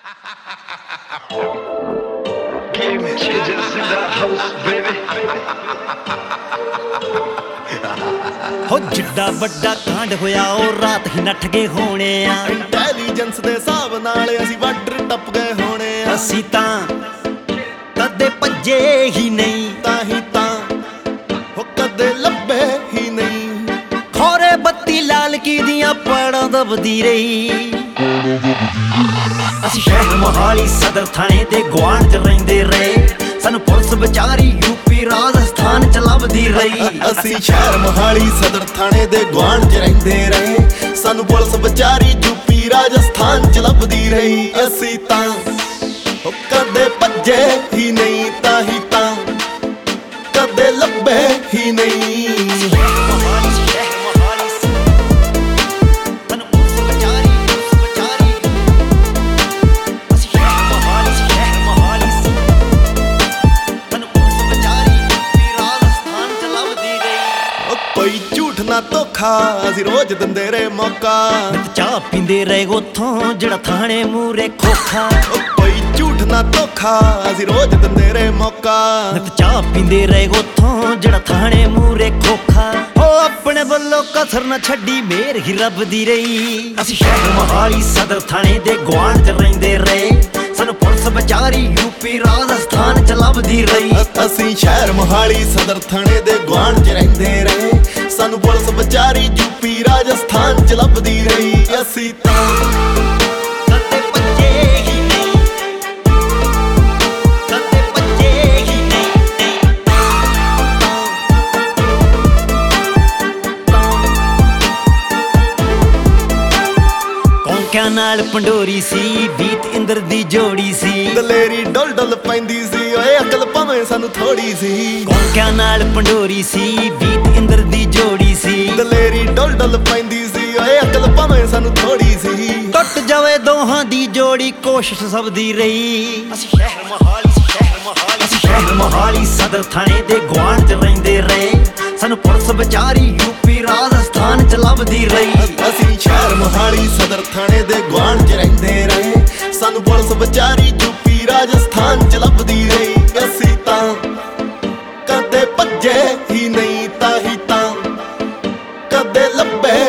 Game changers in the house, baby. ਹੋ ਜਿੱਡਾ ਵੱਡਾ ਕਾਂਡ ਹੋਇਆ ਉਹ ਰਾਤ ਹੀ ਨੱਠ ਗਏ ਹੋਣੇ ਆ। ਇੰਟੈਲੀਜੈਂਸ ਦੇ ਹਿਸਾਬ ਨਾਲ ਅਸੀਂ ਬਾਰਡਰ ਟੱਪ ਗਏ ਹੋਣੇ ਆ। ਅਸੀਂ ਤਾਂ ਕਦੇ ਭੱਜੇ ਹੀ ਨਹੀਂ, ਤਾਂ ਹੀ ਤਾਂ ਉਹ ਕਦੇ ਲੱਭੇ ਹੀ ਨਹੀਂ। ਖੋਰੇ ਬੱਤੀ ਲਾਲਕੀ ਦੀਆਂ ਪੜਾਂ ਦਬਦੀ ਰਹੀ। ਅਸੀਂ ਸ਼ਹਿਰ ਮੋਹਾਲੀ ਸਦਰ ਥਾਣੇ ਦੇ ਗੁਆਂਢ 'ਚ ਰਹਿੰਦੇ ਰਹੇ, ਸਾਨੂੰ ਪੁਲਿਸ ਵਿਚਾਰੀ ਯੂਪੀ ਰਾਜਸਥਾਨ 'ਚ ਲੱਭਦੀ ਰਹੀ। ਅਸੀਂ ਸ਼ਹਿਰ ਮੋਹਾਲੀ ਸਦਰ ਥਾਣੇ ਦੇ ਗੁਆਂਢ 'ਚ ਰਹਿੰਦੇ ਰਹੇ, ਸਾਨੂੰ ਪੁਲਿਸ ਵਿਚਾਰੀ ਯੂਪੀ ਰਾਜਸਥਾਨ 'ਚ ਲੱਭਦੀ ਰਹੀ। ਅਸੀਂ ਤਾਂ ਉਹ ਕਦੇ ਭੱਜੇ ਹੀ ਨਹੀਂ, ਤਾਂ ਹੀ ਤਾਂ ਕਦੇ ਲੱਭੇ ਹੀ ਨਹੀਂ। ਕੋਈ ਝੂਠ ਨਾ ਧੋਖਾ ਅਸੀਂ ਰੋਜ਼ ਦਿੰਦੇ ਰਹੇ ਮੌਕਾ। ਚਾਹ ਪੀਂਦੇ ਰਹੇ ਉਥੋਂ ਜਿਹੜਾ ਥਾਣੇ ਮੂਰੇ ਖੋਖਾ। ਕੋਈ ਝੂਠ ਨਾ ਧੋਖਾ ਅਸੀਂ ਰੋਜ਼ ਦਿੰਦੇ ਰਹੇ ਮੌਕਾ। ਚਾਹ ਪੀਂਦੇ ਰਹੇ ਉਥੋਂ ਜਿਹੜਾ ਥਾਣੇ ਮੂਰੇ ਖੋਖਾ। ਉਹ ਆਪਣੇ ਵੱਲੋਂ ਕਸਰ ਨਾ ਛੱਡੀ ਮੇਰ ਹੀ ਰੱਬ ਦੀ ਰਹੀ। ਅਸੀਂ ਸ਼ਹਿਰ ਮੋਹਾਲੀ ਸਦਰ ਥਾਣੇ ਦੇ ਗੁਆਂਢ 'ਚ ਰਹਿੰਦੇ ਰਹੇ, ਸਾਨੂੰ ਪੁਲਿਸ ਵਿਚਾਰੀ ਯੂਪੀ ਰਾਜਸਥਾਨ 'ਚ ਲੱਭਦੀ ਰਹੀ। ਅਸੀਂ ਸ਼ਹਿਰ ਮੋਹਾਲੀ ਸਦਰ ਥਾਣੇ ਦੇ ਗੁਆਂਢ 'ਚ ਰਹਿੰਦੇ ਰਹੇ, ਸਾਨੂੰ ਪੁਲਿਸ ਵਿਚਾਰੀ ਯੂਪੀ ਰਾਜਸਥਾਨ 'ਚ ਲੱਭਦੀ ਰਹੀ। ਅਸੀਂ ਤਾਂ ਕਦੇ ਭੱਜੇ ਹੀ ਨਹੀਂ, ਕਦੇ ਭੱਜੇ ਹੀ ਨਹੀਂ। ਕੌਂਕਿਆਂ ਨਾਲ ਪੰਡੋਰੀ ਸੀ, ਬੀਤ ਇੰਦਰ ਦੀ ਜੋੜੀ ਸੀ। ਦਲੇਰੀ ਡੁੱਲ ਡੁੱਲ ਪੈਂਦੀ ਸੀ, ਓਏ ਅਕਲ ਭਾਵੇਂ ਸਾਨੂੰ ਥੋੜੀ ਸੀ। ਕੌਂਕਿਆਂ ਨਾਲ ਪੰਡੋਰੀ ਸੀ, ਬੀਤ ਇੰਦਰ ਦੀ ਜੋੜੀ ਸੀ। ਦਲੇਰੀ ਡੁੱਲ ਡੁੱਲ ਪੈਂਦੀ ਸੀ, ਓਏ ਅਕਲ ਭਾਵੇਂ ਸਾਨੂੰ ਥੋੜੀ ਸੀ। ਟੁੱਟ ਜਾਵੇ ਦੋਹਾਂ ਦੀ ਜੋੜੀ ਕੋਸ਼ਿਸ਼ ਸਭ ਦੀ ਰਹੀ। ਅਸੀਂ ਸ਼ਹਿਰ ਮੋਹਾਲੀ ਸਦਰ ਥਾਣੇ ਦੇ ਗੁਆਂਢ 'ਚ ਰਹਿੰਦੇ ਰਹੇ, ਸਾਨੂੰ ਪੁਲਿਸ ਵਿਚਾਰੀ ਯੂਪੀ ਰਾਜਸਥਾਨ 'ਚ ਲੱਭਦੀ ਰਹੀ। ਅਸੀਂ ਸ਼ਹਿਰ ਮੋਹਾਲੀ ਸਦਰ ਥਾਣੇ ਦੇ ਗੁਆਂਢ 'ਚ ਰਹਿੰਦੇ ਰਹੇ, ਸਾਨੂੰ ਪੁਲਿਸ ਵਿਚਾਰੀ ਯੂਪੀ ਰਾਜਸਥਾਨ 'ਚ ਲੱਭਦੀ ਰਹੀ। ਅਸੀਂ ਤਾਂ ਕਦੇ ਭੱਜੇ ਹੀ ਨਹੀਂ, ਤਾਂ ਹੀ ਤਾਂ ਕਦੇ ਲੱਭੇ